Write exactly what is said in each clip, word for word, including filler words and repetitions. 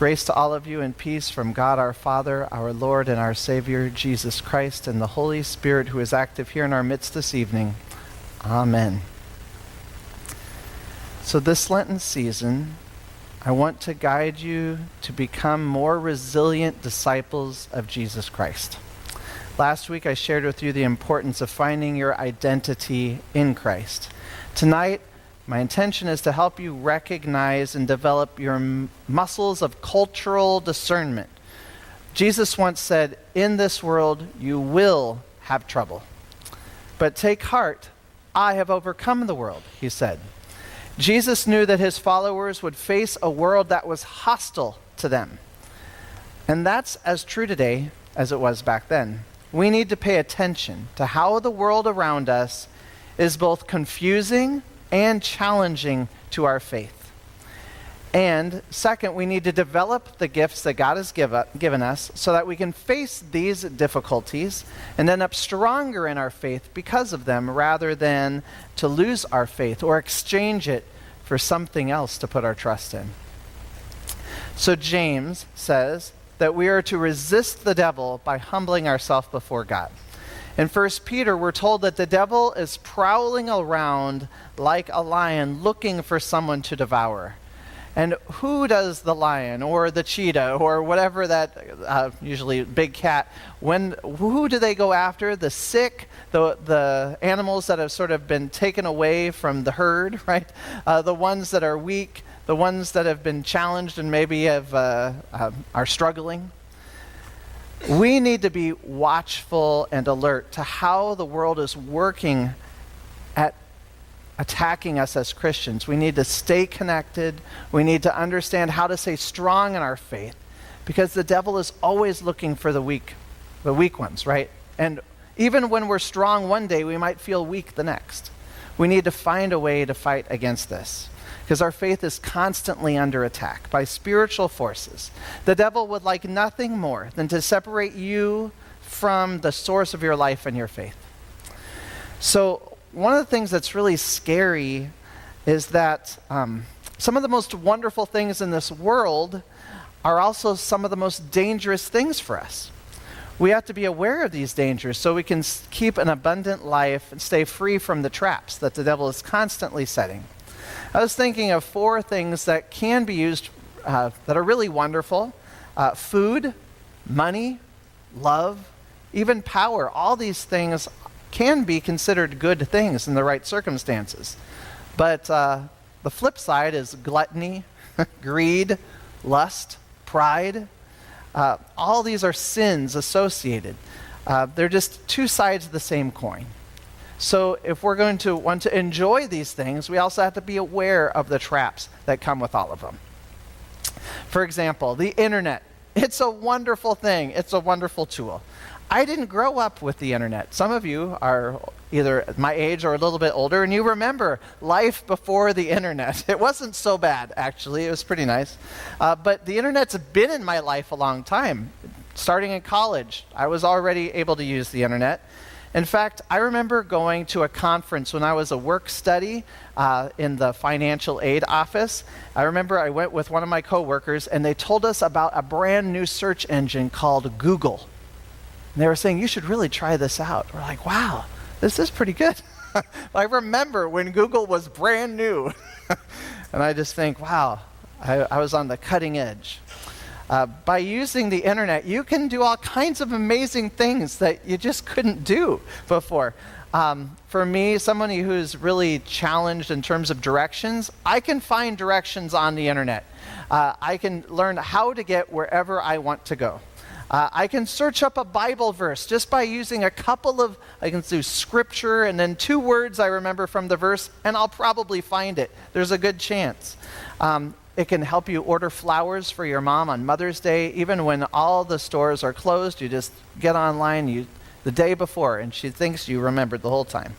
Grace to all of you and peace from God our Father, our Lord and our Savior, Jesus Christ, and the Holy Spirit who is active here in our midst this evening. Amen. So this Lenten season, I want to guide you to become more resilient disciples of Jesus Christ. Last week I shared with you the importance of finding your identity in Christ. Tonight, my intention is to help you recognize and develop your m- muscles of cultural discernment. Jesus once said, "In this world you will have trouble. But take heart, I have overcome the world," he said. Jesus knew that his followers would face a world that was hostile to them. And that's as true today as it was back then. We need to pay attention to how the world around us is both confusing and challenging to our faith. And second, we need to develop the gifts that God has give up, given us so that we can face these difficulties and end up stronger in our faith because of them, rather than to lose our faith or exchange it for something else to put our trust in. So James says that we are to resist the devil by humbling ourselves before God. In First Peter, we're told that the devil is prowling around like a lion looking for someone to devour. And who does the lion or the cheetah or whatever that, uh, usually big cat, when who do they go after? The sick, the the animals that have sort of been taken away from the herd, right? Uh, the ones that are weak, the ones that have been challenged and maybe have uh, uh, are struggling. We need to be watchful and alert to how the world is working at attacking us as Christians. We need to stay connected. We need to understand how to stay strong in our faith, because the devil is always looking for the weak, the weak ones, right? And even when we're strong one day, we might feel weak the next. We need to find a way to fight against this, because our faith is constantly under attack by spiritual forces. The devil would like nothing more than to separate you from the source of your life and your faith. So one of the things that's really scary is that um, some of the most wonderful things in this world are also some of the most dangerous things for us. We have to be aware of these dangers so we can s- keep an abundant life and stay free from the traps that the devil is constantly setting. I was thinking of four things that can be used uh, that are really wonderful. Uh, food, money, love, even power. All these things can be considered good things in the right circumstances. But uh, the flip side is gluttony, greed, lust, pride. Uh, all these are sins associated. Uh, they're just two sides of the same coin. So if we're going to want to enjoy these things, we also have to be aware of the traps that come with all of them. For example, the internet. It's a wonderful thing. It's a wonderful tool. I didn't grow up with the internet. Some of you are either my age or a little bit older, and you remember life before the internet. It wasn't so bad, actually. It was pretty nice. Uh, but the internet's been in my life a long time. Starting in college, I was already able to use the internet. In fact, I remember going to a conference when I was a work study uh, in the financial aid office. I remember I went with one of my coworkers, and they told us about a brand new search engine called Google. And they were saying, you should really try this out. We're like, wow, this is pretty good. I remember when Google was brand new. And I just think, wow, I, I was on the cutting edge. Uh, by using the internet, you can do all kinds of amazing things that you just couldn't do before. Um, for me, somebody who's really challenged in terms of directions, I can find directions on the internet. Uh, I can learn how to get wherever I want to go. Uh, I can search up a Bible verse just by using a couple of, I can do scripture and then two words I remember from the verse, and I'll probably find it. There's a good chance. Um, it can help you order flowers for your mom on Mother's Day. Even when all the stores are closed, you just get online you, the day before, and she thinks you remembered the whole time.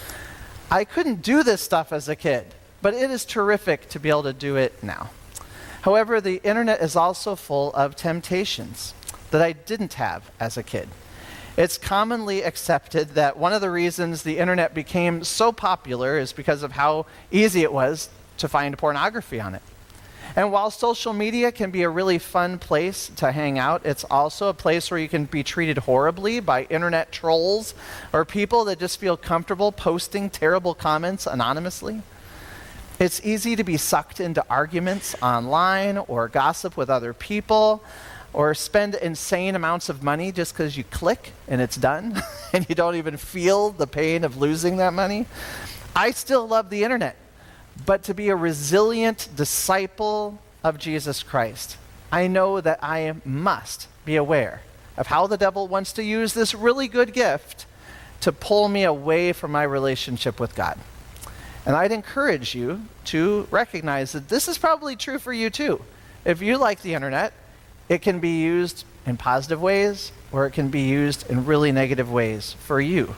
I couldn't do this stuff as a kid, but it is terrific to be able to do it now. However, the internet is also full of temptations that I didn't have as a kid. It's commonly accepted that one of the reasons the internet became so popular is because of how easy it was to find pornography on it. And while social media can be a really fun place to hang out, it's also a place where you can be treated horribly by internet trolls or people that just feel comfortable posting terrible comments anonymously. It's easy to be sucked into arguments online or gossip with other people or spend insane amounts of money just because you click and it's done and you don't even feel the pain of losing that money. I still love the internet, but to be a resilient disciple of Jesus Christ, I know that I must be aware of how the devil wants to use this really good gift to pull me away from my relationship with God. And I'd encourage you to recognize that this is probably true for you too. If you like the internet, it can be used in positive ways or it can be used in really negative ways for you.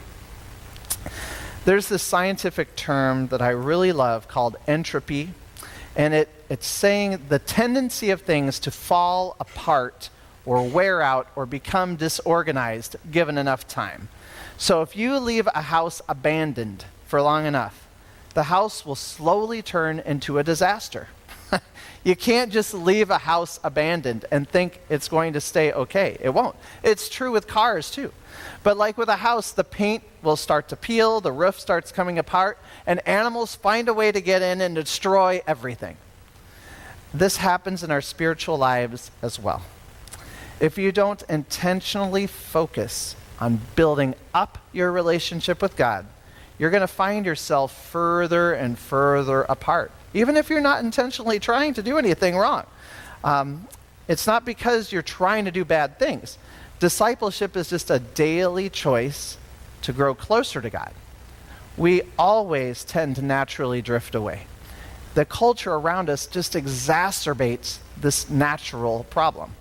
There's this scientific term that I really love called entropy, and it, it's saying the tendency of things to fall apart or wear out or become disorganized given enough time. So if you leave a house abandoned for long enough, the house will slowly turn into a disaster. You can't just leave a house abandoned and think it's going to stay okay. It won't. It's true with cars too. But like with a house, the paint will start to peel, the roof starts coming apart, and animals find a way to get in and destroy everything. This happens in our spiritual lives as well. If you don't intentionally focus on building up your relationship with God, you're going to find yourself further and further apart, even if you're not intentionally trying to do anything wrong. Um, it's not because you're trying to do bad things. Discipleship is just a daily choice to grow closer to God. We always tend to naturally drift away. The culture around us just exacerbates this natural problem.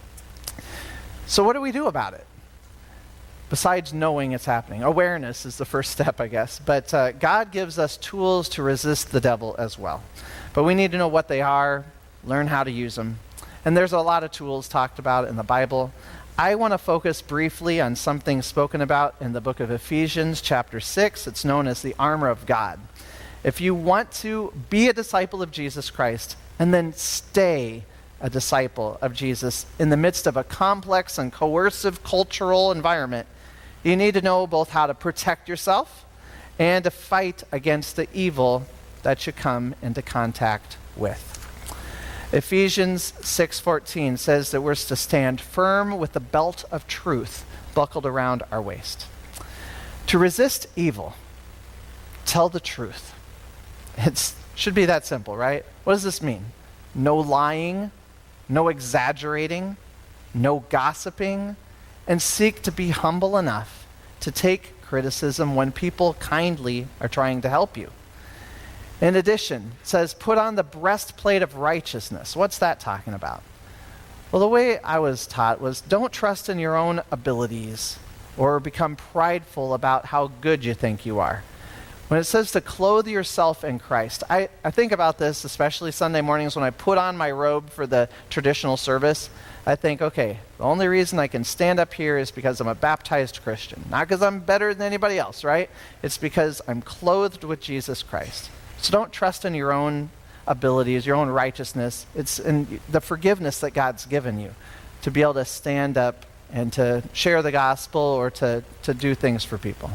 So what do we do about it? Besides knowing it's happening. Awareness is the first step, I guess. But uh, God gives us tools to resist the devil as well. But we need to know what they are, learn how to use them. And there's a lot of tools talked about in the Bible. I want to focus briefly on something spoken about in the book of Ephesians, chapter six. It's known as the armor of God. If you want to be a disciple of Jesus Christ and then stay a disciple of Jesus in the midst of a complex and coercive cultural environment, you need to know both how to protect yourself and to fight against the evil that you come into contact with. Ephesians six fourteen says that we're to stand firm with the belt of truth buckled around our waist. To resist evil, tell the truth. It should be that simple, right? What does this mean? No lying, no exaggerating, no gossiping, and seek to be humble enough to take criticism when people kindly are trying to help you. In addition, it says, put on the breastplate of righteousness. What's that talking about? Well, the way I was taught was don't trust in your own abilities or become prideful about how good you think you are. When it says to clothe yourself in Christ, I, I think about this, especially Sunday mornings when I put on my robe for the traditional service. I think, okay, the only reason I can stand up here is because I'm a baptized Christian. Not because I'm better than anybody else, right? It's because I'm clothed with Jesus Christ. So don't trust in your own abilities, your own righteousness. It's in the forgiveness that God's given you to be able to stand up and to share the gospel or to, to do things for people.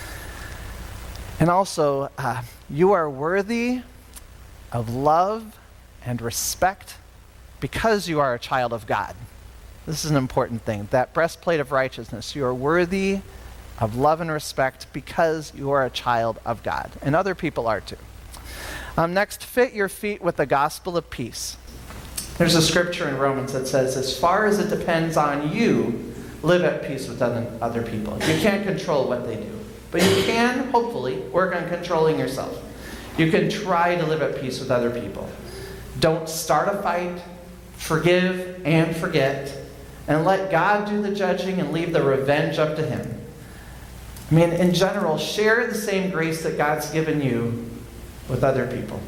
And also, uh, you are worthy of love and respect because you are a child of God. This is an important thing. That breastplate of righteousness, you are worthy of love and respect because you are a child of God. And other people are too. Um, next, fit your feet with the gospel of peace. There's a scripture in Romans that says, as far as it depends on you, live at peace with other, other people. You can't control what they do. But you can, hopefully, work on controlling yourself. You can try to live at peace with other people. Don't start a fight. Forgive and forget. And let God do the judging and leave the revenge up to Him. I mean, in general, share the same grace that God's given you with other people.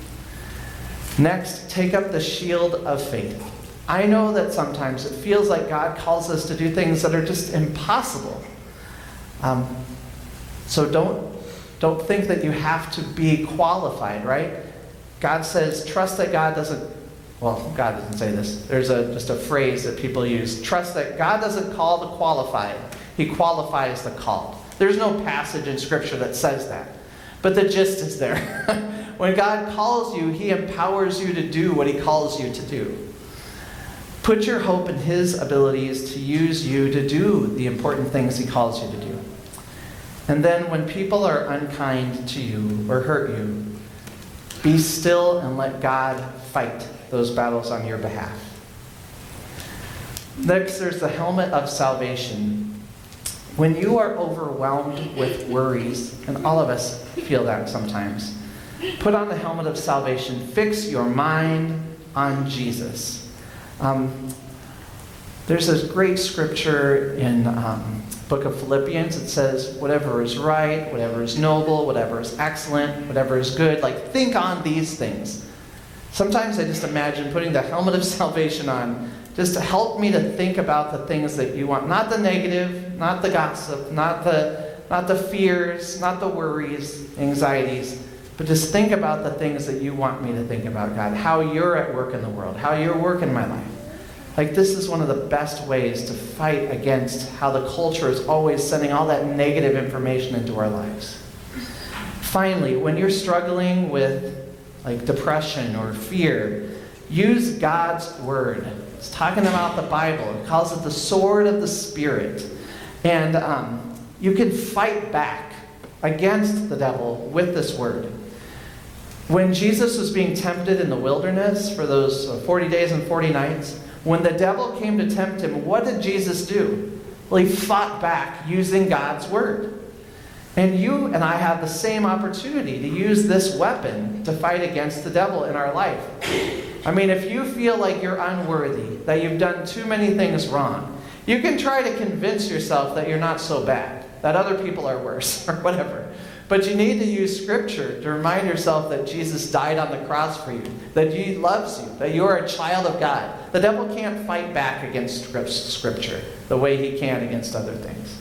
Next, take up the shield of faith. I know that sometimes it feels like God calls us to do things that are just impossible. Um, so don't, don't think that you have to be qualified, right? God says, trust that God doesn't well, God doesn't say this. There's a, just a phrase that people use. Trust that God doesn't call the qualified. He qualifies the called. There's no passage in Scripture that says that. But the gist is there. When God calls you, He empowers you to do what He calls you to do. Put your hope in His abilities to use you to do the important things He calls you to do. And then when people are unkind to you or hurt you, be still and let God fight those battles on your behalf. Next, there's the helmet of salvation. When you are overwhelmed with worries, and all of us feel that sometimes, put on the helmet of salvation. Fix your mind on Jesus. Um, there's this great scripture in um, book of Philippians. It says, whatever is right, whatever is noble, whatever is excellent, whatever is good, like think on these things. Sometimes I just imagine putting the helmet of salvation on just to help me to think about the things that you want. Not the negative, not the gossip, not the, not the fears, not the worries, anxieties, but just think about the things that you want me to think about, God. How you're at work in the world, how you're working in my life. Like, this is one of the best ways to fight against how the culture is always sending all that negative information into our lives. Finally, when you're struggling with like depression or fear, use God's word. It's talking about the Bible. It calls it the sword of the Spirit. And um, you can fight back against the devil with this word. When Jesus was being tempted in the wilderness for those forty days and forty nights, when the devil came to tempt him, what did Jesus do? Well, he fought back using God's word. And you and I have the same opportunity to use this weapon to fight against the devil in our life. I mean, if you feel like you're unworthy, that you've done too many things wrong, you can try to convince yourself that you're not so bad, that other people are worse, or whatever. But you need to use Scripture to remind yourself that Jesus died on the cross for you, that He loves you, that you are a child of God. The devil can't fight back against Scripture the way he can against other things.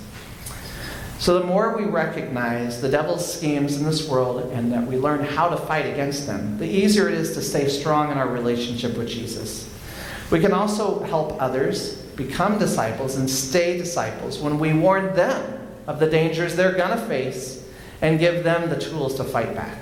So the more we recognize the devil's schemes in this world and that we learn how to fight against them, the easier it is to stay strong in our relationship with Jesus. We can also help others become disciples and stay disciples when we warn them of the dangers they're going to face and give them the tools to fight back.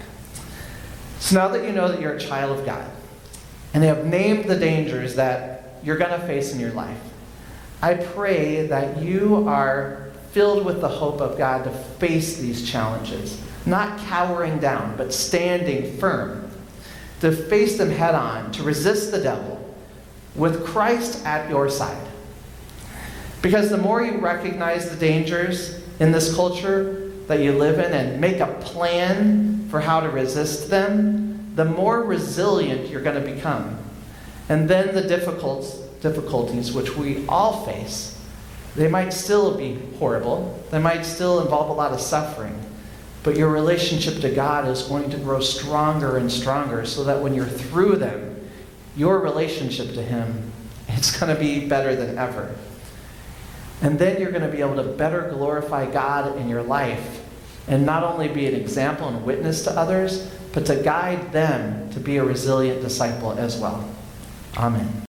So now that you know that you're a child of God and they have named the dangers that you're going to face in your life, I pray that you are filled with the hope of God to face these challenges, not cowering down, but standing firm, to face them head on, to resist the devil with Christ at your side. Because the more you recognize the dangers in this culture that you live in and make a plan for how to resist them, the more resilient you're going to become. And then the difficult, difficulties which we all face, they might still be horrible. They might still involve a lot of suffering. But your relationship to God is going to grow stronger and stronger so that when you're through them, your relationship to Him, it's going to be better than ever. And then you're going to be able to better glorify God in your life and not only be an example and witness to others, but to guide them to be a resilient disciple as well. Amen.